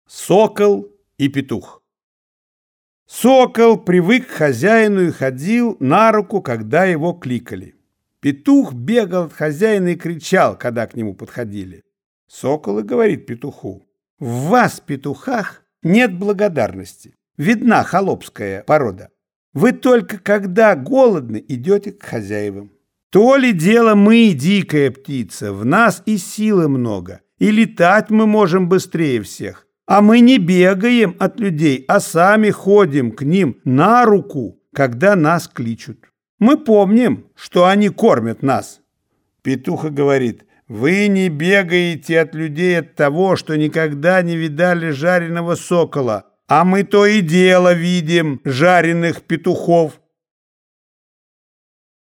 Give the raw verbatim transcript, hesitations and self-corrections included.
Сокол и петух. Сокол привык к хозяину и ходил на руку, когда его кликали. Петух бегал от хозяина и кричал, когда к нему подходили. Сокол и говорит петуху: «В вас, петухах, нет благодарности. Видна холопская порода. Вы только когда голодны идете к хозяевам. То ли дело мы, дикая птица, в нас и силы много, и летать мы можем быстрее всех. А мы не бегаем от людей, а сами ходим к ним на руку, когда нас кличут. Мы помним, что они кормят нас». Петух говорит: «Вы не бегаете от людей от того, что никогда не видали жареного сокола, а мы то и дело видим жареных петухов.